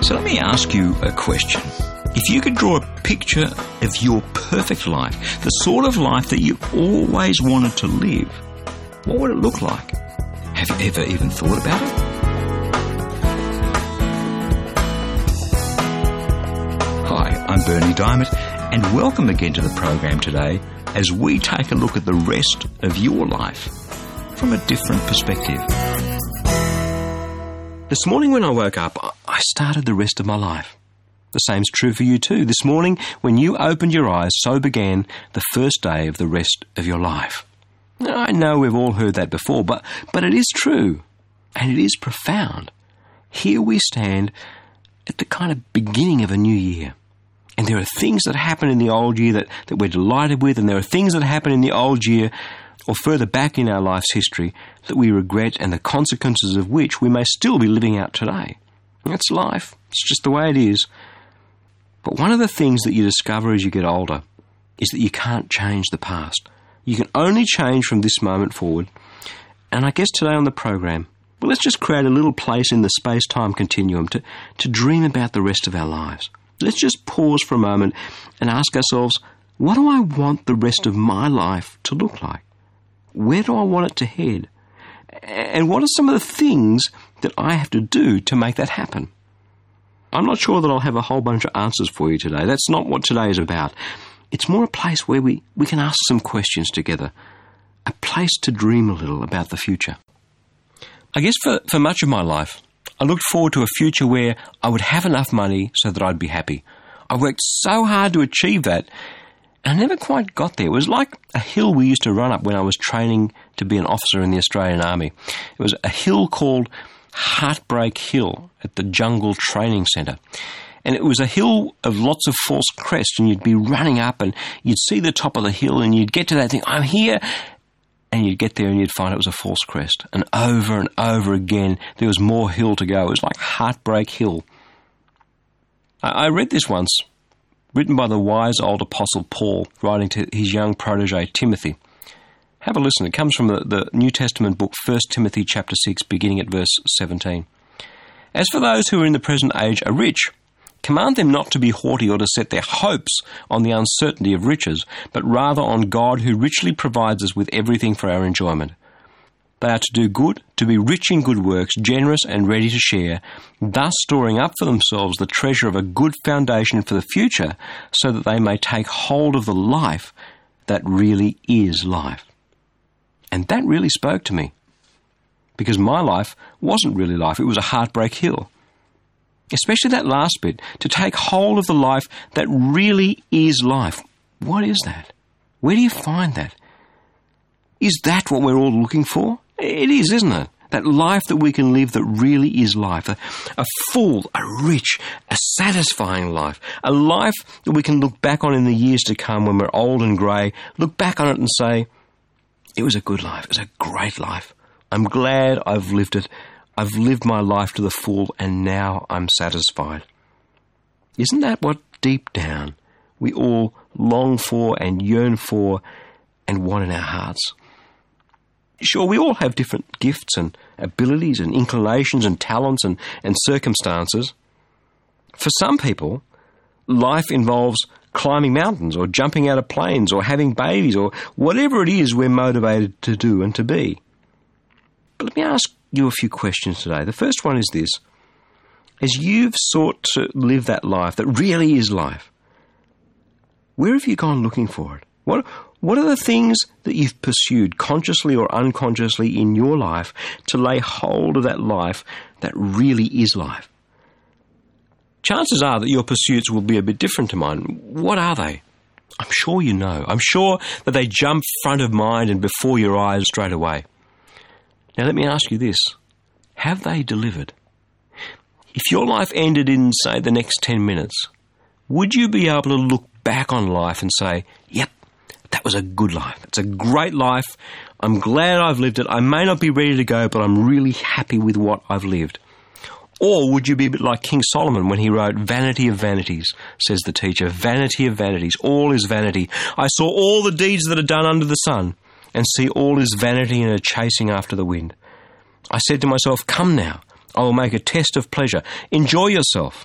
So let me ask you a question. If you could draw a picture of your perfect life, the sort of life that you always wanted to live, what would it look like? Have you ever even thought about it? Hi, I'm Bernie Diamond, and welcome again to the program today as we take a look at the rest of your life from a different perspective. This morning when I woke up, I started the rest of my life. The same's true for you too. This morning, when you opened your eyes, so began the first day of the rest of your life. Now, I know we've all heard that before, but it is true, and it is profound. Here we stand at the kind of beginning of a new year. And there are things that happen in the old year that we're delighted with, and there are things that happen in the old year or further back in our life's history that we regret and the consequences of which we may still be living out today. That's life. It's just the way it is. But one of the things that you discover as you get older is that you can't change the past. You can only change from this moment forward. And I guess today on the program, well, let's just create a little place in the space-time continuum to dream about the rest of our lives. Let's just pause for a moment and ask ourselves, what do I want the rest of my life to look like? Where do I want it to head? And what are some of the things that I have to do to make that happen? I'm not sure that I'll have a whole bunch of answers for you today. That's not what today is about. It's more a place where we can ask some questions together. A place to dream a little about the future. I guess for much of my life, I looked forward to a future where I would have enough money so that I'd be happy. I worked so hard to achieve that, and I never quite got there. It was like a hill we used to run up when I was training to be an officer in the Australian Army. It was a hill called Heartbreak Hill at the Jungle Training Centre. And it was a hill of lots of false crests, and you'd be running up and you'd see the top of the hill and you'd get to that thing, I'm here, and you'd get there and you'd find it was a false crest. And over again, there was more hill to go. It was like Heartbreak Hill. I read this once, written by the wise old apostle Paul, writing to his young protege Timothy. Have a listen. It comes from the New Testament book, 1 Timothy chapter 6, beginning at verse 17. As for those who are in the present age are rich, command them not to be haughty or to set their hopes on the uncertainty of riches, but rather on God who richly provides us with everything for our enjoyment. They are to do good, to be rich in good works, generous and ready to share, thus storing up for themselves the treasure of a good foundation for the future, so that they may take hold of the life that really is life. And that really spoke to me, because my life wasn't really life. It was a heartbreak hill. Especially that last bit, to take hold of the life that really is life. What is that? Where do you find that? Is that what we're all looking for? It is, isn't it? That life that we can live that really is life. A full, a rich, a satisfying life. A life that we can look back on in the years to come when we're old and grey, look back on it and say, it was a good life. It was a great life. I'm glad I've lived it. I've lived my life to the full, and now I'm satisfied. Isn't that what deep down we all long for and yearn for and want in our hearts? Sure, we all have different gifts and abilities and inclinations and talents and circumstances. For some people, life involves climbing mountains or jumping out of planes or having babies or whatever it is we're motivated to do and to be. But let me ask you a few questions today. The first one is this. As you've sought to live that life that really is life, where have you gone looking for it? What are the things that you've pursued consciously or unconsciously in your life to lay hold of that life that really is life? Chances are that your pursuits will be a bit different to mine. What are they? I'm sure you know. I'm sure that they jump front of mind and before your eyes straight away. Now let me ask you this. Have they delivered? If your life ended in, say, the next 10 minutes, would you be able to look back on life and say, yep, that was a good life. It's a great life. I'm glad I've lived it. I may not be ready to go, but I'm really happy with what I've lived. Or would you be a bit like King Solomon when he wrote, "Vanity of vanities," says the teacher, "vanity of vanities, all is vanity. I saw all the deeds that are done under the sun, and see all is vanity and a chasing after the wind. I said to myself, come now, I will make a test of pleasure. Enjoy yourself.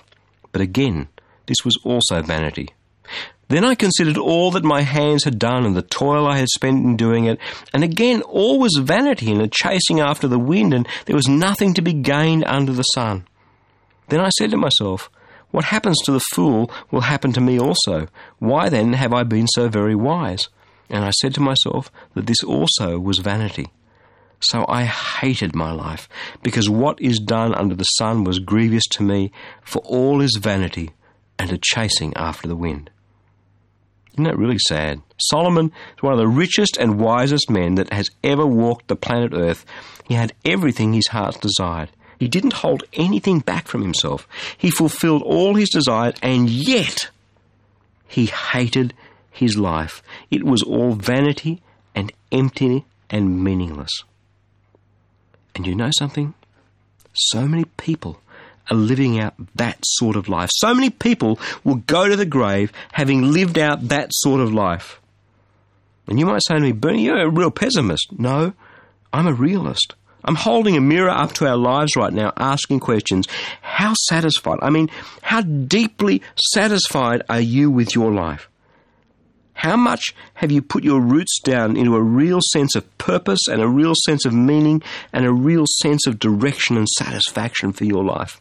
But again, this was also vanity. Then I considered all that my hands had done and the toil I had spent in doing it, and again all was vanity and a chasing after the wind, and there was nothing to be gained under the sun. Then I said to myself, what happens to the fool will happen to me also. Why then have I been so very wise? And I said to myself that this also was vanity. So I hated my life, because what is done under the sun was grievous to me, for all is vanity and a chasing after the wind. Isn't that really sad? Solomon is one of the richest and wisest men that has ever walked the planet Earth. He had everything his heart desired. He didn't hold anything back from himself. He fulfilled all his desires, and yet he hated his life. It was all vanity and empty and meaningless. And you know something? So many people are living out that sort of life. So many people will go to the grave having lived out that sort of life. And you might say to me, Bernie, you're a real pessimist. No, I'm a realist. I'm holding a mirror up to our lives right now, asking questions. How satisfied? How deeply satisfied are you with your life? How much have you put your roots down into a real sense of purpose and a real sense of meaning and a real sense of direction and satisfaction for your life?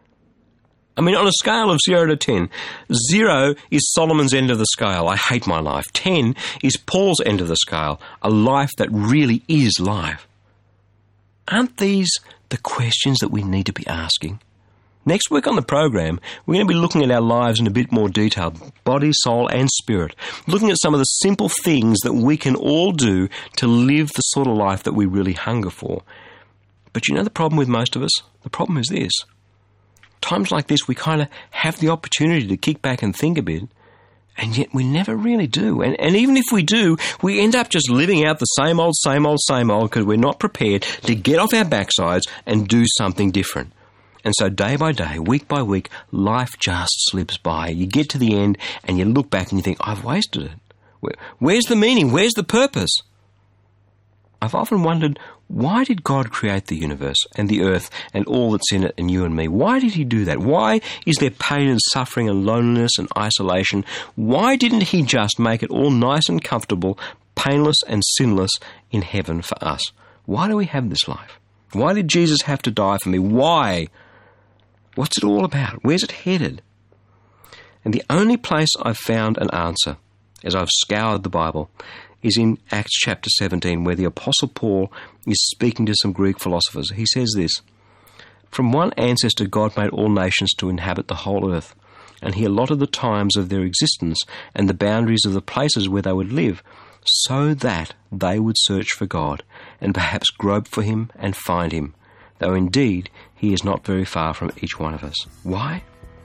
On a scale of 0 to 10, 0 is Solomon's end of the scale. I hate my life. 10 is Paul's end of the scale, a life that really is life. Aren't these the questions that we need to be asking? Next week on the program, we're going to be looking at our lives in a bit more detail, body, soul and spirit, looking at some of the simple things that we can all do to live the sort of life that we really hunger for. But you know the problem with most of us? The problem is this. Times like this, we kind of have the opportunity to kick back and think a bit, and yet we never really do. And even if we do, we end up just living out the same old, because we're not prepared to get off our backsides and do something different. And so day by day, week by week, life just slips by. You get to the end and you look back and you think, I've wasted it. Where's the meaning? Where's the purpose? I've often wondered, why did God create the universe and the earth and all that's in it and you and me? Why did he do that? Why is there pain and suffering and loneliness and isolation? Why didn't he just make it all nice and comfortable, painless and sinless in heaven for us? Why do we have this life? Why did Jesus have to die for me? Why? What's it all about? Where's it headed? And the only place I've found an answer, as I've scoured the Bible, is in Acts chapter 17, where the Apostle Paul is speaking to some Greek philosophers. He says this, "From one ancestor God made all nations to inhabit the whole earth, and he allotted the times of their existence and the boundaries of the places where they would live, so that they would search for God, and perhaps grope for him and find him, though indeed he is not very far from each one of us." Why?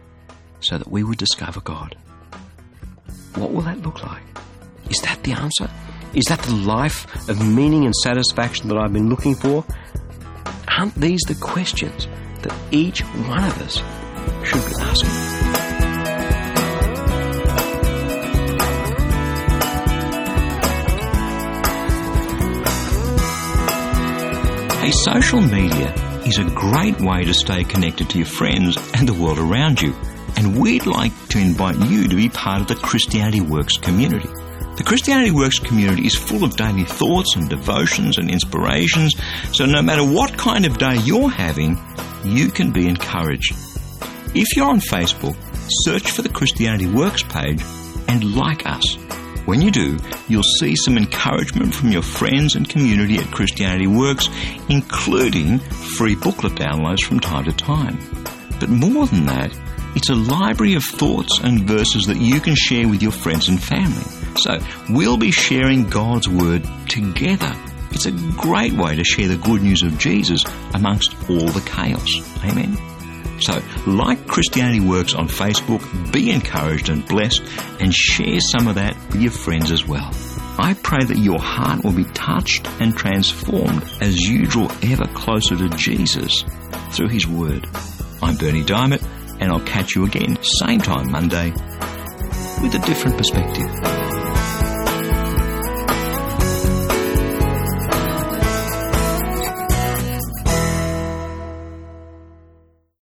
So that we would discover God. What will that look like? Is that the answer? Is that the life of meaning and satisfaction that I've been looking for? Aren't these the questions that each one of us should be asking? Hey, social media is a great way to stay connected to your friends and the world around you. And we'd like to invite you to be part of the Christianity Works community. The Christianity Works community is full of daily thoughts and devotions and inspirations, so no matter what kind of day you're having, you can be encouraged. If you're on Facebook, search for the Christianity Works page and like us. When you do, you'll see some encouragement from your friends and community at Christianity Works, including free booklet downloads from time to time. But more than that, it's a library of thoughts and verses that you can share with your friends and family. So we'll be sharing God's Word together. It's a great way to share the good news of Jesus amongst all the chaos. Amen? So, like Christianity Works on Facebook, be encouraged and blessed, and share some of that with your friends as well. I pray that your heart will be touched and transformed as you draw ever closer to Jesus through His Word. I'm Bernie Diamond, and I'll catch you again, same time Monday, with a different perspective.